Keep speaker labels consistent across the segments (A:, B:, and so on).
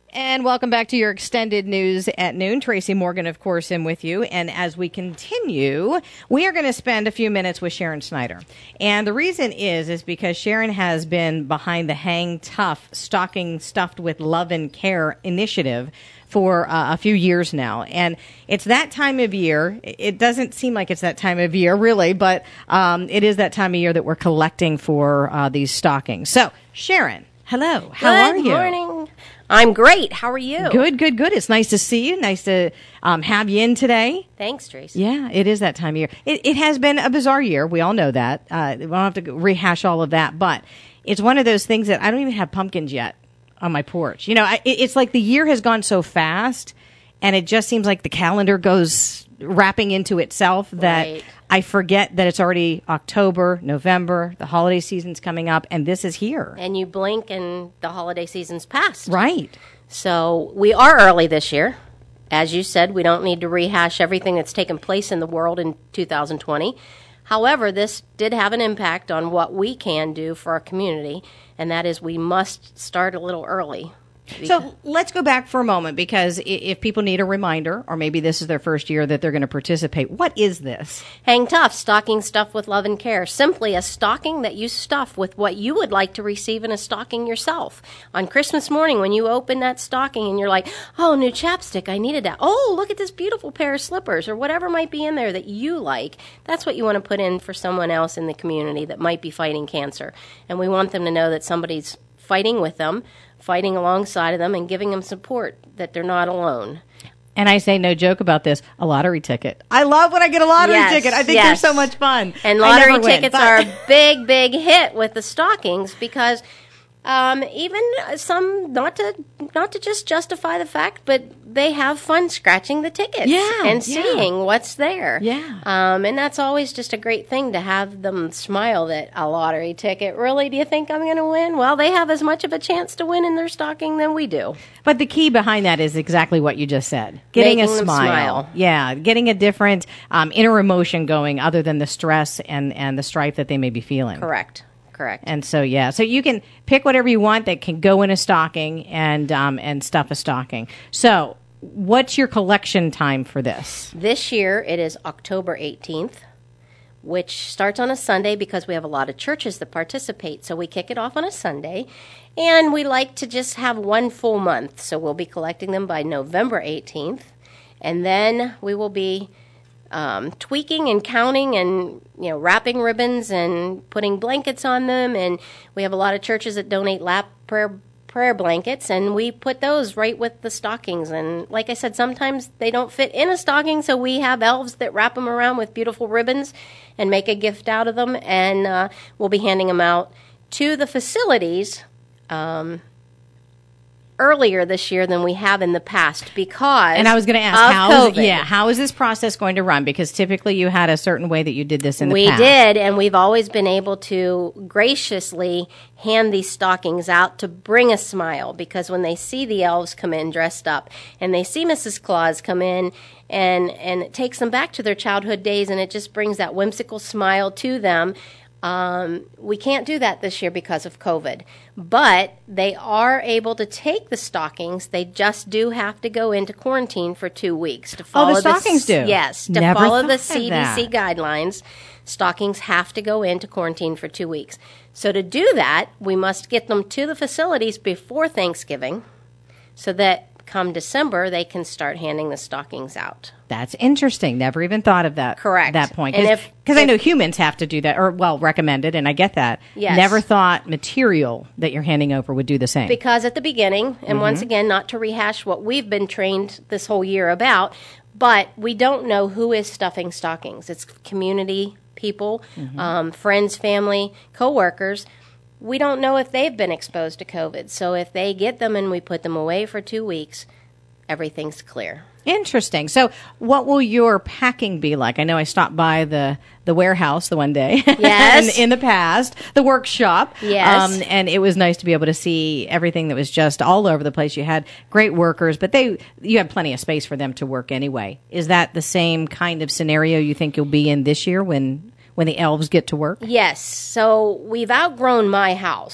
A: And welcome back to your extended news at noon. Tracy Morgan, of course, in with you. And as we continue, we are going to spend a few minutes with Sharon Snyder. And the reason is because Sharon has been behind the Hang Tough Stocking Stuffed with Love and Care initiative for a few years now. And it's that time of year. It doesn't seem like it's that time of year, really, but it is that time of year that we're collecting for these stockings. So, Sharon, hello. How are you?
B: Good morning. I'm great. How are you?
A: Good. It's nice to see you. Nice to have you in today.
B: Thanks, Tracy.
A: Yeah, it is that time of year. It has been a bizarre year. We all know that. We don't have to rehash all of that, but it's one of those things that I don't even have pumpkins yet on my porch. You know, it's like the year has gone so fast, and it just seems like the calendar goes wrapping into itself that
B: Right.
A: I forget that it's already October, November, the holiday season's coming up, and this is here.
B: And you blink and the holiday season's passed.
A: Right.
B: So we are early this year. As you said, we don't need to rehash everything that's taken place in the world in 2020. However, this did have an impact on what we can do for our community, and that is we must start a little early.
A: So let's go back for a moment, because if people need a reminder, or maybe this is their first year that they're going to participate, what is this?
B: Hang Tough, stocking stuffed with love and care. Simply a stocking that you stuff with what you would like to receive in a stocking yourself. On Christmas morning, when you open that stocking and you're like, oh, new chapstick, I needed that. Oh, look at this beautiful pair of slippers, or whatever might be in there that you like. That's what you want to put in for someone else in the community that might be fighting cancer. And we want them to know that somebody's fighting with them, fighting alongside of them, and giving them support, that they're not alone.
A: And I say no joke about this, a lottery ticket. I love when I get a lottery ticket. I think they're so much fun.
B: And lottery tickets are a big hit with the stockings, because even some, not to just justify the fact, but they have fun scratching the tickets and seeing what's there.
A: Yeah.
B: And that's always just a great thing, to have them smile that a lottery ticket, really, do you think I'm going to win? Well, they have as much of a chance to win in their stocking than we do.
A: But the key behind that is exactly what you just said. Getting
B: Making
A: a
B: them smile.
A: Yeah, getting a different inner emotion going other than the stress and the strife that they may be feeling.
B: Correct.
A: And so, so you can pick whatever you want that can go in a stocking and stuff a stocking. So what's your collection time for this?
B: This year it is October 18th, which starts on a Sunday, because we have a lot of churches that participate. So we kick it off on a Sunday, and we like to just have one full month. So we'll be collecting them by November 18th, and then we will be tweaking and counting and, wrapping ribbons and putting blankets on them. And we have a lot of churches that donate lap prayer blankets, and we put those right with the stockings. And like I said, sometimes they don't fit in a stocking, so we have elves that wrap them around with beautiful ribbons and make a gift out of them. And we'll be handing them out to the facilities earlier this year than we have in the past, because
A: and I was going to ask how is this process going to run, because typically you had a certain way that you did this in the past.
B: We did, and we've always been able to graciously hand these stockings out to bring a smile, because when they see the elves come in dressed up and they see Mrs. Claus come in, and it takes them back to their childhood days, and it just brings that whimsical smile to them. We can't do that this year because of COVID, but they are able to take the stockings. They just do have to go into quarantine for 2 weeks to follow.
A: The stockings do?
B: Yes, to
A: Never
B: follow the
A: thought of that.
B: CDC guidelines. Stockings have to go into quarantine for 2 weeks. So to do that, we must get them to the facilities before Thanksgiving, so that come December they can start handing the stockings out.
A: That's interesting. Never even thought of that.
B: Correct.
A: That point.
B: And
A: Because I know humans have to do that, or, recommended, and I get that.
B: Yes.
A: Never thought material that you're handing over would do the same.
B: Because at the beginning, and once again, not to rehash what we've been trained this whole year about, but we don't know who is stuffing stockings. It's community people, friends, family, coworkers. We don't know if they've been exposed to COVID. So if they get them and we put them away for 2 weeks, everything's clear.
A: Interesting. So what will your packing be like? I know I stopped by the warehouse the one day.
B: Yes.
A: in the past, the workshop.
B: Yes.
A: And it was nice to be able to see everything that was just all over the place. You had great workers, but you had plenty of space for them to work anyway. Is that the same kind of scenario you think you'll be in this year when the elves get to work?
B: Yes. So we've outgrown my house.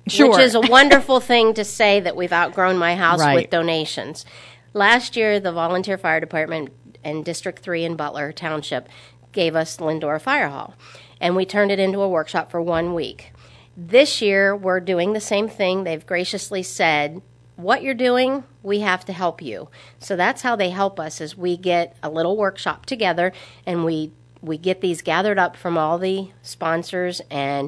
A: Sure.
B: Which is a wonderful thing to say that we've outgrown my house
A: Right.
B: with donations. Last year, the Volunteer Fire Department and District 3 in Butler Township gave us the Lindora Fire Hall, and we turned it into a workshop for 1 week. This year, we're doing the same thing. They've graciously said, what you're doing, we have to help you. So that's how they help us, is we get a little workshop together, and we get these gathered up from all the sponsors and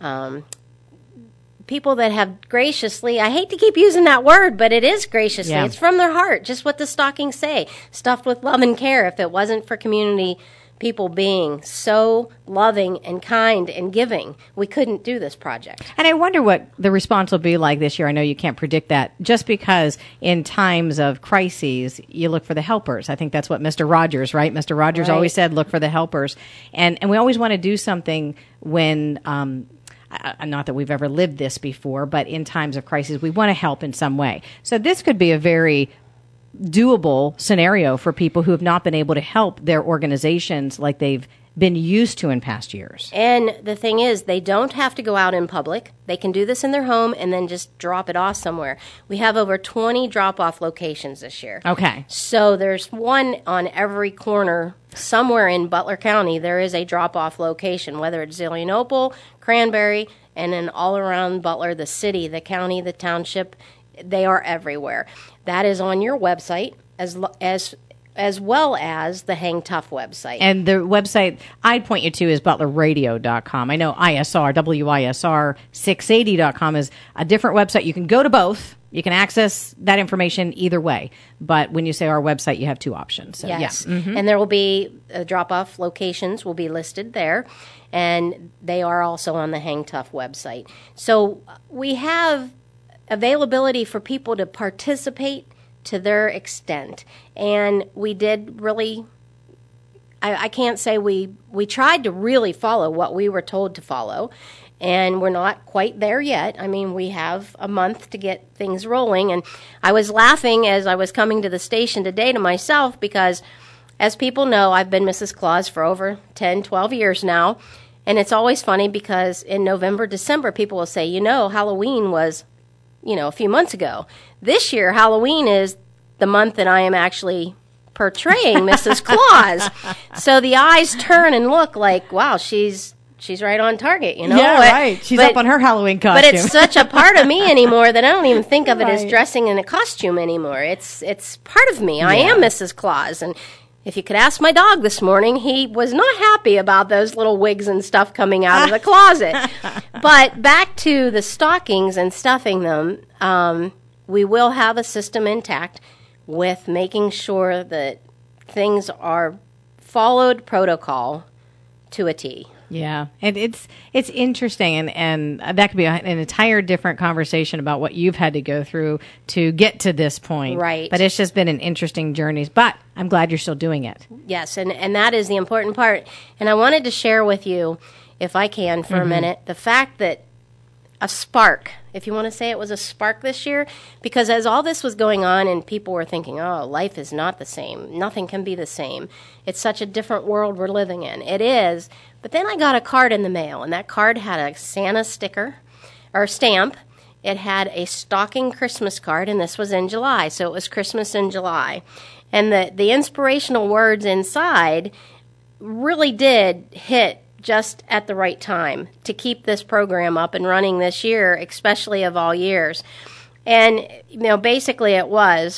B: people that have graciously, I hate to keep using that word, but it is graciously.
A: Yeah.
B: It's from their heart, just what the stockings say, stuffed with love and care. If it wasn't for community people being so loving and kind and giving, we couldn't do this project.
A: And I wonder what the response will be like this year. I know you can't predict that, just because in times of crises, you look for the helpers. I think that's what Mr. Rogers, right? Mr. Rogers
B: Right.
A: always said, look for the helpers. And we always want to do something when, not that we've ever lived this before, but in times of crisis, we want to help in some way. So this could be a very doable scenario for people who have not been able to help their organizations like they've been used to in past years.
B: And the thing is, they don't have to go out in public. They can do this in their home and then just drop it off somewhere. We have over 20 drop-off locations this year.
A: Okay.
B: So there's one on every corner somewhere in Butler County. There is a drop-off location, whether it's Zelienople, Cranberry, and then all around Butler, the city, the county, the township. They are everywhere. That is on your website as well as the Hang Tough website.
A: And the website I'd point you to is butlerradio.com. I know WISR680.com is a different website. You can go to both. You can access that information either way. But when you say our website, you have two options. So,
B: Yes.
A: Yeah.
B: And there will be drop-off locations will be listed there. And they are also on the Hang Tough website. So we have availability for people to participate to their extent. And we did really, I can't say we tried to really follow what we were told to follow. And we're not quite there yet. I mean, we have a month to get things rolling. And I was laughing as I was coming to the station today to myself because, as people know, I've been Mrs. Claus for over 10, 12 years now. And it's always funny because in November, December, people will say, Halloween was, a few months ago. This year, Halloween is the month that I am actually portraying Mrs. Claus. So the eyes turn and look like, wow, she's right on target,
A: Yeah, right. She's up on her Halloween costume.
B: But it's such a part of me anymore that I don't even think of it as
A: Right.
B: dressing in a costume anymore. It's part of me. I am Mrs. Claus. And if you could ask my dog this morning, he was not happy about those little wigs and stuff coming out of the closet. But back to the stockings and stuffing them, we will have a system intact with making sure that things are followed protocol to a T.
A: Yeah, and it's interesting, and that could be an entire different conversation about what you've had to go through to get to this point.
B: Right.
A: But it's just been an interesting journey. But I'm glad you're still doing it.
B: Yes, and that is the important part. And I wanted to share with you, if I can, for a minute, the fact that a spark, if you want to say it was a spark this year, because as all this was going on and people were thinking, oh, life is not the same. Nothing can be the same. It's such a different world we're living in. It is. But then I got a card in the mail, and that card had a Santa sticker or stamp. It had a stocking Christmas card, and this was in July, so it was Christmas in July. And the inspirational words inside really did hit just at the right time to keep this program up and running this year, especially of all years. And, basically it was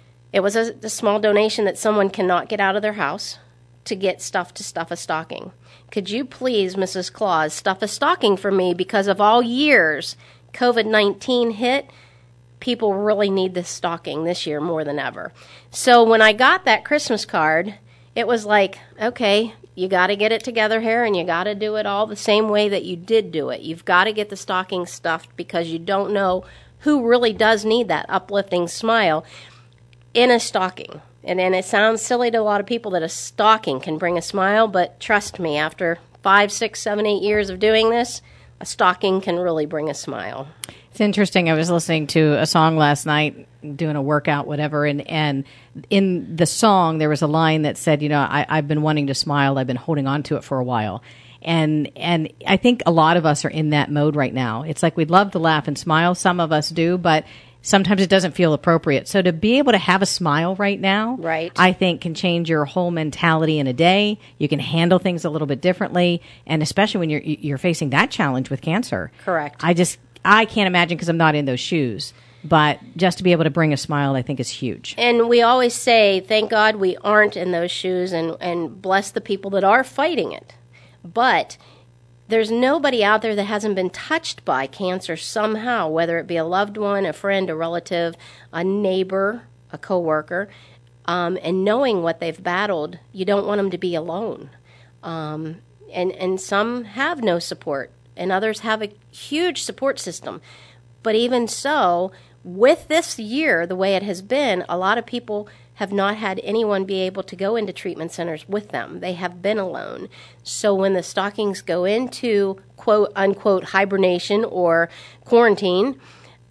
B: a small donation that someone cannot get out of their house to get stuff to stuff a stocking. Could you please, Mrs. Claus, stuff a stocking for me because of all years COVID-19 hit? People really need this stocking this year more than ever. So when I got that Christmas card, it was like, okay, you got to get it together here, and you got to do it all the same way that you did do it. You've got to get the stocking stuffed because you don't know who really does need that uplifting smile in a stocking. And it sounds silly to a lot of people that a stocking can bring a smile, but trust me, after 5, 6, 7, 8 years of doing this, a stocking can really bring a smile.
A: It's interesting. I was listening to a song last night, doing a workout, whatever, and in the song there was a line that said, I've been wanting to smile. I've been holding on to it for a while. And I think a lot of us are in that mode right now. It's like we'd love to laugh and smile. Some of us do, but sometimes it doesn't feel appropriate. So to be able to have a smile right now,
B: right,
A: I think can change your whole mentality in a day. You can handle things a little bit differently, and especially when you're facing that challenge with cancer.
B: Correct.
A: I can't imagine because I'm not in those shoes. But just to be able to bring a smile, I think is huge.
B: And we always say, thank God we aren't in those shoes, and bless the people that are fighting it. But there's nobody out there that hasn't been touched by cancer somehow, whether it be a loved one, a friend, a relative, a neighbor, a coworker. And knowing what they've battled, you don't want them to be alone. And some have no support, and others have a huge support system. But even so, with this year, the way it has been, a lot of people have not had anyone be able to go into treatment centers with them. They have been alone. So when the stockings go into quote unquote hibernation or quarantine,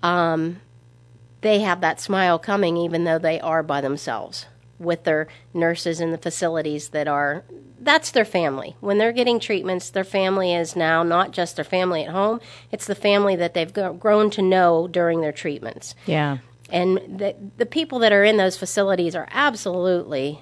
B: they have that smile coming even though they are by themselves with their nurses in the facilities that's their family. When they're getting treatments, their family is now not just their family at home, it's the family that they've grown to know during their treatments.
A: Yeah.
B: And the people that are in those facilities are absolutely,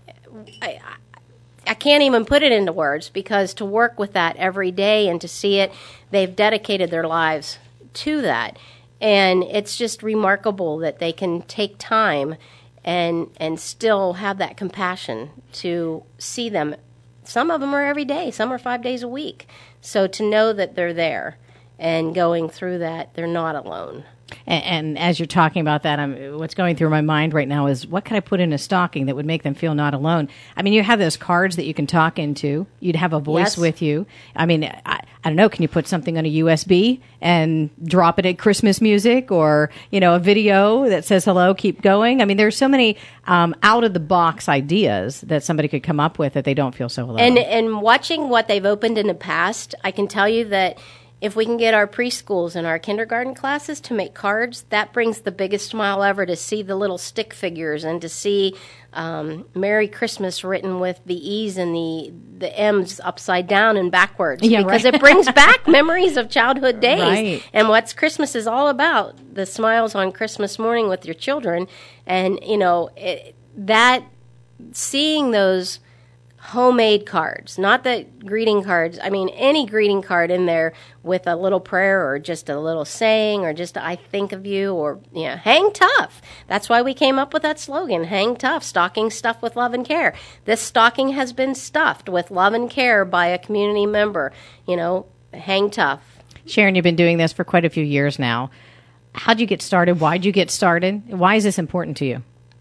B: I can't even put it into words, because to work with that every day and to see it, they've dedicated their lives to that. And it's just remarkable that they can take time and still have that compassion to see them. Some of them are every day. Some are 5 days a week. So to know that they're there and going through that, they're not alone.
A: And as you're talking about that, what's going through my mind right now is, what could I put in a stocking that would make them feel not alone? I mean, you have those cards that you can talk into. You'd have a voice with you. I mean, I don't know, can you put something on a USB and drop it at Christmas music, or, a video that says, hello, keep going? I mean, there's so many out-of-the-box ideas that somebody could come up with that they don't feel so alone.
B: And watching what they've opened in the past, I can tell you that if we can get our preschools and our kindergarten classes to make cards, that brings the biggest smile ever, to see the little stick figures and to see Merry Christmas written with the E's and the M's upside down and backwards.
A: Yeah,
B: because
A: right.
B: It brings back memories of childhood days.
A: Right.
B: And what's Christmas is all about, the smiles on Christmas morning with your children. And, that seeing those homemade cards, not the greeting cards. I mean, any greeting card in there with a little prayer or just a little saying or just I think of you, or, hang tough. That's why we came up with that slogan, hang tough, stocking stuffed with love and care. This stocking has been stuffed with love and care by a community member. Hang tough.
A: Sharon, you've been doing this for quite a few years now. How'd you get started? Why'd you get started? Why is this important to you?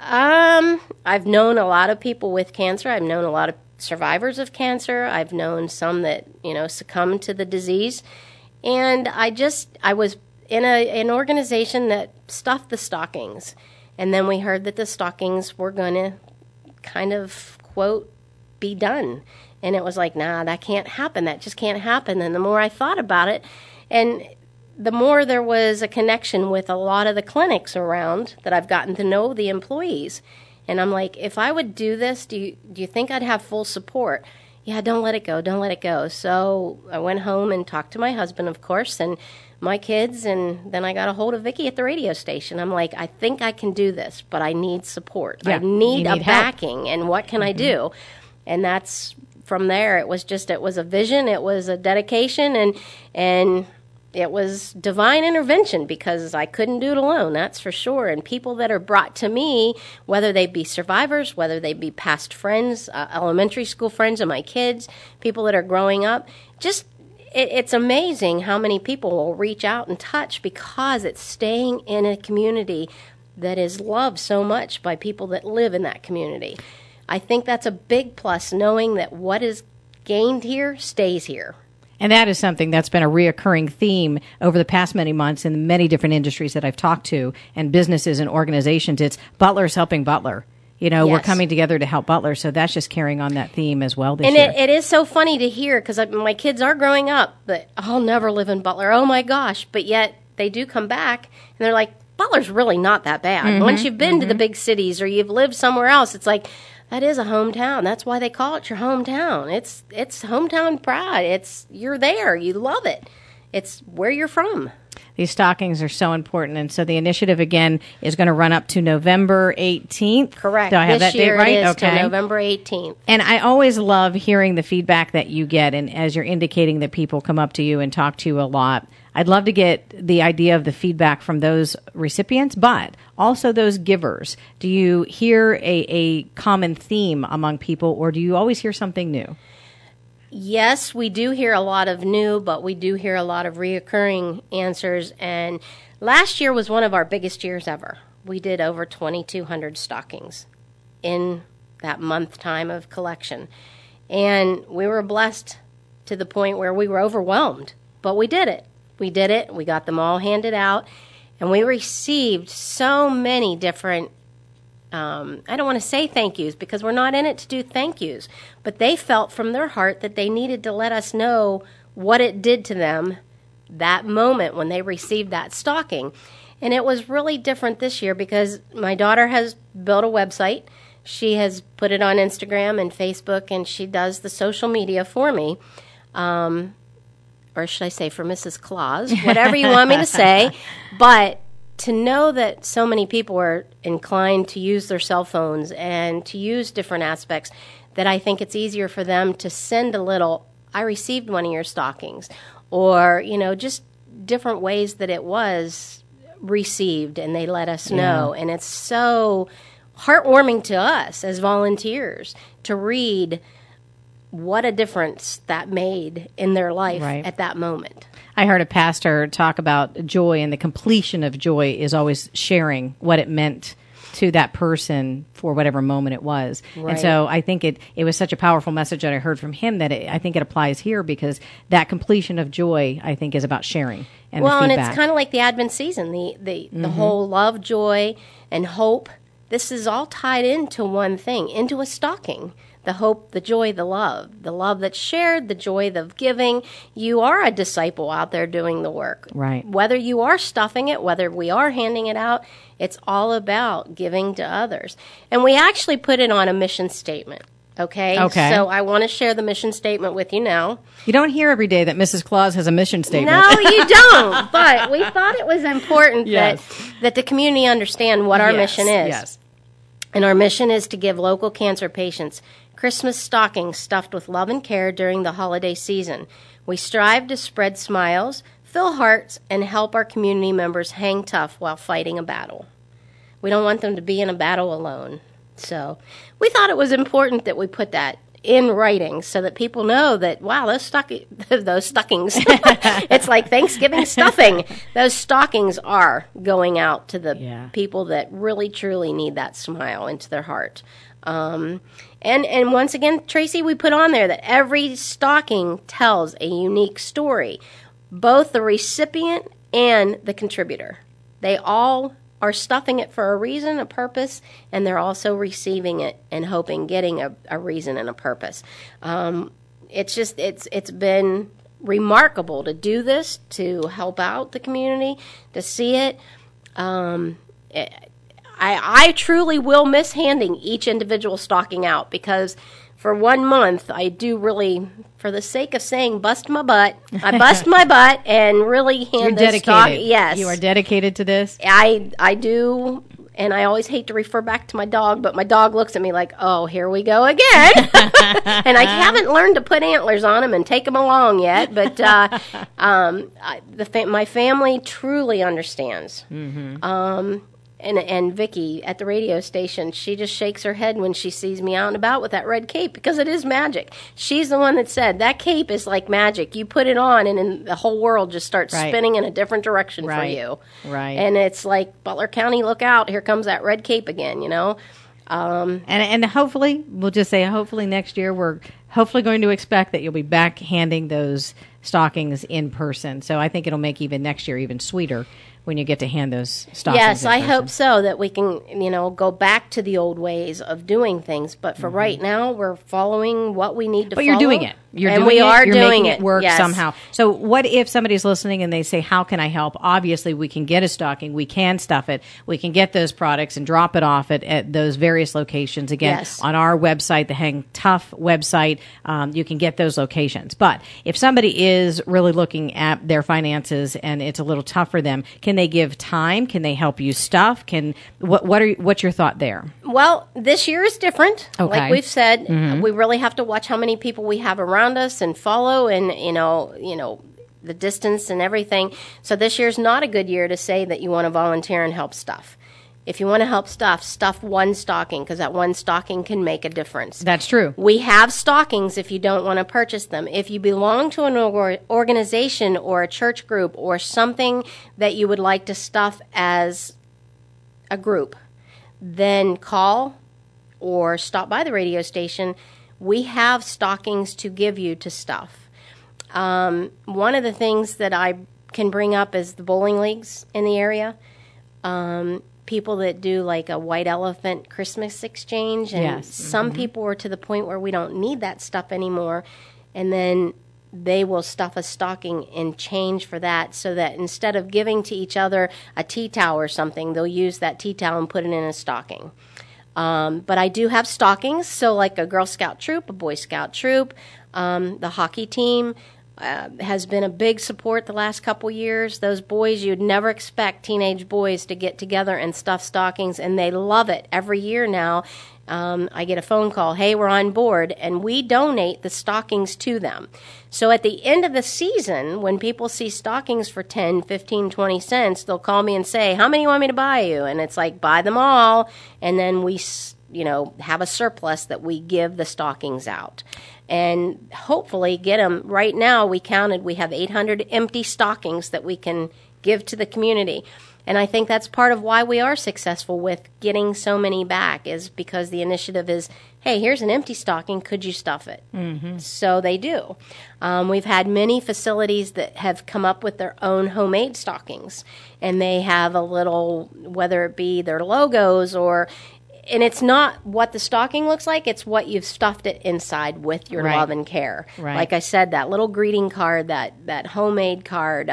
B: I've known a lot of people with cancer. I've known a lot of survivors of cancer. I've known some that, succumbed to the disease. And I was in an organization that stuffed the stockings. And then we heard that the stockings were going to kind of, quote, be done. And it was like, nah, that can't happen. That just can't happen. And the more I thought about it, and the more there was a connection with a lot of the clinics around that I've gotten to know the employees. And I'm like, if I would do this, do you think I'd have full support? Yeah, don't let it go. Don't let it go. So I went home and talked to my husband, of course, and my kids, and then I got a hold of Vicki at the radio station. I'm like, I think I can do this, but I need support.
A: Yeah,
B: I need a
A: help.
B: backing, and what can I do? And that's from there. It was a vision. It was a dedication, and it was divine intervention, because I couldn't do it alone, that's for sure. And people that are brought to me, whether they be survivors, whether they be past friends, elementary school friends of my kids, people that are growing up, it's amazing how many people will reach out and touch, because it's staying in a community that is loved so much by people that live in that community. I think that's a big plus, knowing that what is gained here stays here.
A: And that is something that's been a reoccurring theme over the past many months in many different industries that I've talked to, and businesses and organizations. It's Butler's helping Butler.
B: Yes.
A: We're coming together to help Butler, so that's just carrying on that theme as well this year.
B: And it is so funny to hear, because my kids are growing up, but I'll never live in Butler. Oh, my gosh. But yet they do come back, and they're like, Butler's really not that bad. Mm-hmm, once you've been to the big cities or you've lived somewhere else, it's like, that is a hometown. That's why they call it your hometown. It's hometown pride. You're there. You love it. It's where you're from.
A: These stockings are so important. And so the initiative, again, is going to run up to November 18th.
B: Correct.
A: Do I have
B: this
A: that date
B: year
A: right?
B: It is
A: okay.
B: till November 18th.
A: And I always love hearing the feedback that you get. And as you're indicating that people come up to you and talk to you a lot, I'd love to get the idea of the feedback from those recipients, but also those givers. Do you hear a common theme among people, or do you always hear something new?
B: Yes, we do hear a lot of new, but we do hear a lot of reoccurring answers. And last year was one of our biggest years ever. We did over 2,200 stockings in that month time of collection. And we were blessed to the point where we were overwhelmed, but we did it. We did it. We got them all handed out. And we received so many different I don't want to say thank yous because we're not in it to do thank yous, but they felt from their heart that they needed to let us know what it did to them that moment when they received that stocking. And it was really different this year because my daughter has built a website. She has put it on Instagram and Facebook, and she does the social media for me. Or should I say for Mrs. Claus, whatever you want me to say. But to know that so many people are inclined to use their cell phones and to use different aspects, that I think it's easier for them to send a little, I received one of your stockings, or, just different ways that it was received, and they let us know. And it's so heartwarming to us as volunteers to read what a difference that made in their life at that moment.
A: I heard a pastor talk about joy, and the completion of joy is always sharing what it meant to that person for whatever moment it was. Right. And so I think it was such a powerful message that I heard from him that I think it applies here, because that completion of joy, I think, is about sharing and the feedback.
B: And it's kind of like the Advent season, the whole love, joy, and hope. This is all tied into one thing, into a stocking. The hope, the joy, the love that's shared, the joy of giving. You are a disciple out there doing the work.
A: Right.
B: Whether you are stuffing it, whether we are handing it out, it's all about giving to others. And we actually put it on a mission statement. Okay. So I want to share the mission statement with you now.
A: You don't hear every day that Mrs. Claus has a mission statement.
B: No, you don't. But we thought it was important that the community understand what our mission is.
A: Yes.
B: And our mission is to give local cancer patients Christmas stockings stuffed with love and care during the holiday season. We strive to spread smiles, fill hearts, and help our community members hang tough while fighting a battle. We don't want them to be in a battle alone. So we thought it was important that we put that in writing so that people know that, wow, those stockings, it's like Thanksgiving stuffing. Those stockings are going out to the people that really, truly need that smile into their heart. And once again, Tracy, we put on there that every stocking tells a unique story, both the recipient and the contributor. They all are stuffing it for a reason, a purpose, and they're also receiving it and hoping, getting a reason and a purpose. It's been remarkable to do this, to help out the community, to see it. I truly will miss handing each individual stocking out, because for 1 month, I do really, for the sake of saying bust my butt, I bust my butt and really hand this stocking. Yes.
A: You are dedicated to this?
B: I do, and I always hate to refer back to my dog, but my dog looks at me like, oh, here we go again. And I haven't learned to put antlers on him and take him along yet, but my family truly understands. Mm-hmm. And Vicki at the radio station, she just shakes her head when she sees me out and about with that red cape, because it is magic. She's the one that said, that cape is like magic. You put it on and then the whole world just starts spinning in a different direction for you. Right. And it's like, Butler County, look out. Here comes that red cape again, And
A: hopefully, we'll just say hopefully next year, we're hopefully going to expect that you'll be back handing those stockings in person. So I think it'll make even next year even sweeter when you get to hand those stockings.
B: Yes, I hope so, that we can, go back to the old ways of doing things. But for right now, we're following what we need to follow.
A: But you're doing it.
B: We are doing
A: making
B: it.
A: it work
B: Yes.
A: somehow. So what if somebody's listening and they say, how can I help? Obviously, we can get a stocking. We can stuff it. We can get those products and drop it off at those various locations. Again,
B: Yes.
A: on our website, the Hang Tough website, you can get those locations. But if somebody is really looking at their finances and it's a little tough for them, can they give time? Can they help you stuff? What's your thought there?
B: Well, this year is different.
A: Okay.
B: Like we've said, we really have to watch how many people we have around us and follow, and the distance and everything. So this year's not a good year to say that you want to volunteer and help stuff. If you want to help stuff one stocking, because that one stocking can make a difference.
A: That's true.
B: We have stockings if you don't want to purchase them. If you belong to an organization or a church group or something that you would like to stuff as a group, then call or stop by the radio station. We have stockings to give you to stuff. One of the things that I can bring up is the bowling leagues in the area. People that do like a white elephant Christmas exchange. And
A: Yes.
B: some people are to the point where we don't need that stuff anymore. And then they will stuff a stocking in change for that, so that instead of giving to each other a tea towel or something, they'll use that tea towel and put it in a stocking. But I do have stockings, so like a Girl Scout troop, a Boy Scout troop, the hockey team has been a big support the last couple years. Those boys, you'd never expect teenage boys to get together and stuff stockings, and they love it. Every year now, I get a phone call, hey, we're on board, and we donate the stockings to them. So at the end of the season, when people see stockings for 10, 15, 20 cents, they'll call me and say, how many you want me to buy you? And it's like, buy them all, and then we have a surplus that we give the stockings out. And hopefully get them. Right now, we have 800 empty stockings that we can give to the community. And I think that's part of why we are successful with getting so many back, is because the initiative is, hey, here's an empty stocking, could you stuff it? Mm-hmm. So they do. We've had many facilities that have come up with their own homemade stockings, and they have a little, whether it be their logos or... And it's not what the stocking looks like, it's what you've stuffed it inside with your
A: Right.
B: love and care.
A: Right.
B: Like I said, that little greeting card, that homemade card,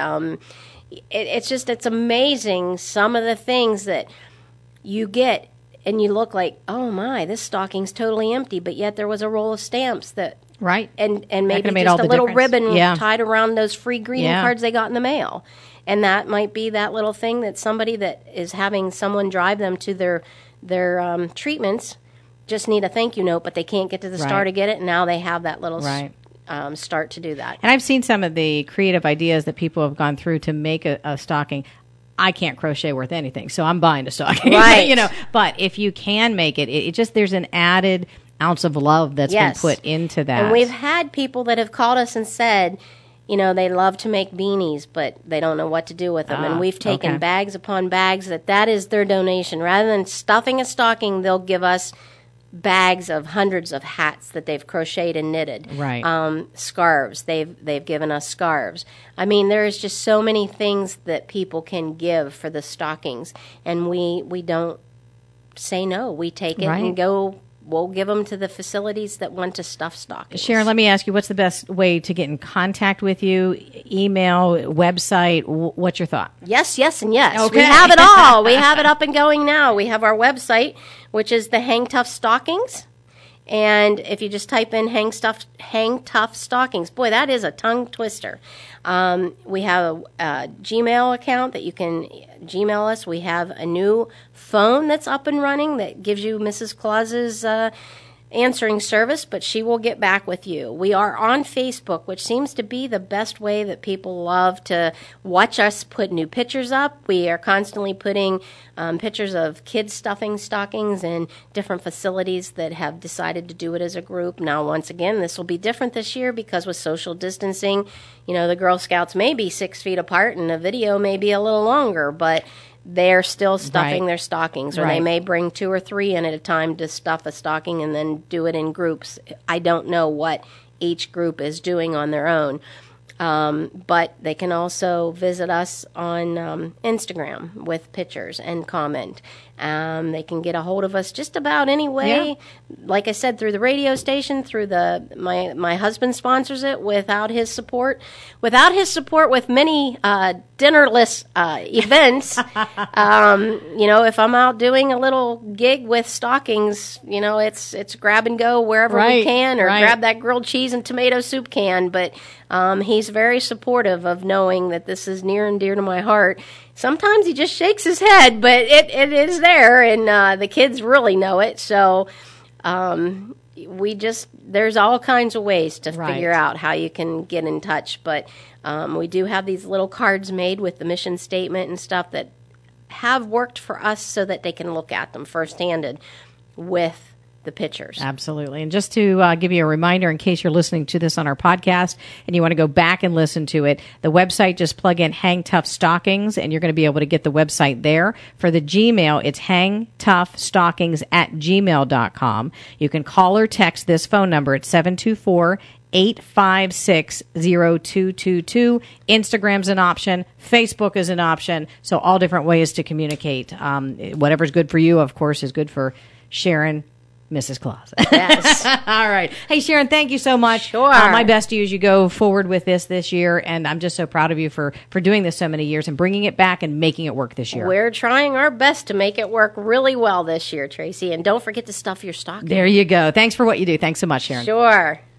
B: it's amazing some of the things that you get and you look like, oh my, this stocking's totally empty, but yet there was a roll of stamps that...
A: Right.
B: And maybe
A: made
B: just
A: all
B: a
A: the
B: little
A: difference.
B: ribbon
A: Yeah.
B: tied around those free greeting
A: Yeah.
B: cards they got in the mail. And that might be that little thing that somebody that is having someone drive them to their treatments just need a thank you note, but they can't get to the store
A: Right.
B: to get it, and now they have that little
A: Right.
B: start to do that.
A: And I've seen some of the creative ideas that people have gone through to make a stocking. I can't crochet worth anything, so I'm buying a stocking.
B: Right.
A: But if you can make it just there's an added ounce of love that's
B: Yes.
A: been put into that.
B: And we've had people that have called us and said, they love to make beanies, but they don't know what to do with them. And we've taken
A: okay.
B: bags upon bags that is their donation. Rather than stuffing a stocking, they'll give us bags of hundreds of hats that they've crocheted and knitted.
A: Right.
B: Scarves. They've given us scarves. I mean, there's just so many things that people can give for the stockings, and we don't say no. We take it
A: Right.
B: and go. We'll give them to the facilities that want to stuff stockings.
A: Sharon, let me ask you, what's the best way to get in contact with you? Email, website, what's your thought?
B: Yes, and yes.
A: Okay.
B: We have it all. We have it up and going now. We have our website, which is the Hang Tough Stockings. And if you just type in Hang Tough Stockings, boy, that is a tongue twister. We have a Gmail account that you can Gmail us. We have a new phone that's up and running that gives you Mrs. Claus's answering service, but she will get back with you. We are on Facebook, which seems to be the best way that people love to watch us put new pictures up. We are constantly putting pictures of kids stuffing stockings in different facilities that have decided to do it as a group. Now, once again, this will be different this year because with social distancing, the Girl Scouts may be 6 feet apart and the video may be a little longer, but they're still stuffing
A: Right.
B: their stockings, or
A: Right.
B: they may bring 2 or 3 in at a time to stuff a stocking and then do it in groups. I don't know what each group is doing on their own. But they can also visit us on Instagram with pictures and comment. They can get a hold of us just about any way.
A: Yeah.
B: Like I said, through the radio station, through my husband sponsors it. Without his support with many dinnerless events, if I'm out doing a little gig with stockings, it's grab and go wherever we can, or grab that grilled cheese and tomato soup can. But he's very supportive of knowing that this is near and dear to my heart. Sometimes he just shakes his head, but it is there, and the kids really know it. So there's all kinds of ways to figure out how you can get in touch. But we do have these little cards made with the mission statement and stuff that have worked for us so that they can look at them first-handed with the pictures.
A: Absolutely. And just to give you a reminder, in case you're listening to this on our podcast and you want to go back and listen to it, the website, just plug in Hang Tough Stockings, and you're going to be able to get the website there. For the Gmail, it's hangtoughstockings@gmail.com. You can call or text this phone number at 724-856-0222. Instagram's an option. Facebook is an option. So all different ways to communicate. Whatever's good for you, of course, is good for Sharon, Mrs. Claus.
B: Yes.
A: All right. Hey, Sharon, thank you so much.
B: Sure.
A: My best to you as you go forward with this year. And I'm just so proud of you for doing this so many years and bringing it back and making it work this year.
B: We're trying our best to make it work really well this year, Tracy. And don't forget to stuff your stocking.
A: There you go. Thanks for what you do. Thanks so much, Sharon.
B: Sure.